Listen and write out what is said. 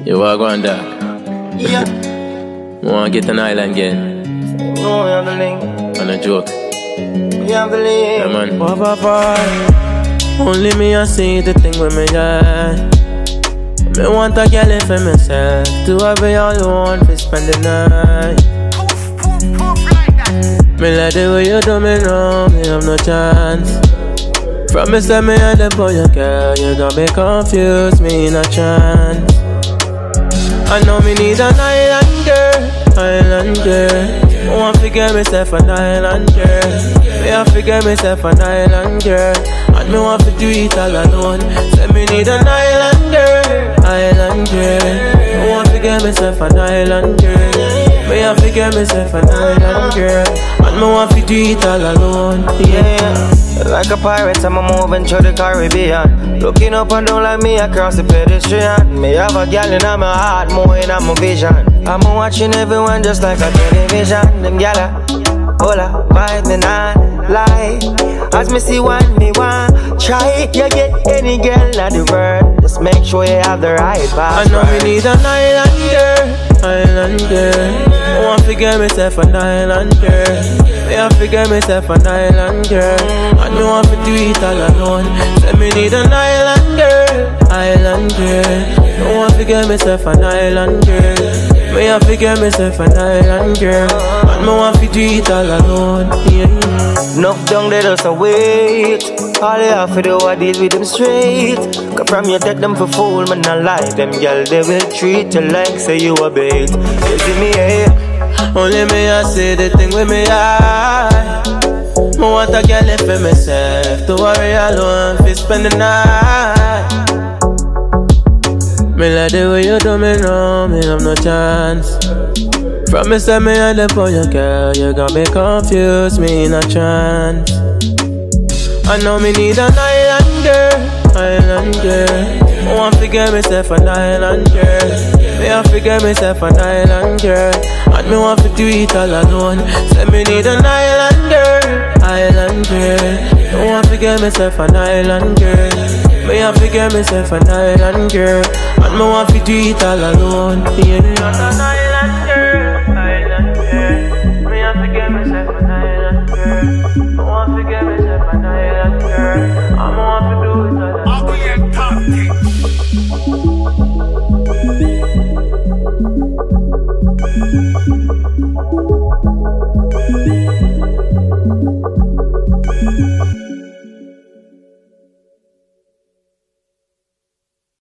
You are going there. Yeah. You want to get an island again? No, we have the link. On a joke. We have the link. Yeah, man. Only me I see the thing with me, yeah. Me want a girl for myself. To have it all alone for spend the night. Me like the way you do me now, me have no chance. Promise that me and the boy you girl, you got me confused, me in a chance. I know me need an island girl, island girl. I want to get myself an island girl. Me have to get myself an island girl. And me want to do it all alone. Say me need an island girl, island girl. I want to get myself an island girl. Me have to get myself an island girl. And me want to do it all alone. Yeah. Like a pirate, I'm moving through the Caribbean. Looking up and down like me across the pedestrian. Me have a girl in my heart, more in my vision. I'm watching everyone just like a television. Them gala, hola, vibe me not lie. As me see one, me one try. You get any girl in the world, just make sure you have the right vibe. I know me need an island girl, island girl. I want to get myself an island girl. Me have to get myself an island girl. And me want to do it all alone. Say me need an island girl, island girl. I want to get myself an island girl. Me have to get myself an island girl. And me want to do it all alone. Yeah. Enough down there just a wait. All you have to do is deal with them straight. Cause from you take them for fool, man, not lie. Them girl, they will treat you like say you a bait. You see me, yeah. Only me I say the thing with me eye. I want a girl for myself. To worry alone, fi spend the night. Me like the way you do me now, me have no chance. Promise that me and the boy you girl, you got me confused, me in a trance. I know me need an island girl, island girl. I want to get myself an island girl. Me have to get myself an island girl. And me want to do it all alone. Say me need an island girl, island girl. I want to get myself an island girl. Me have to get myself an island girl. And me want to do it all alone. Yeah.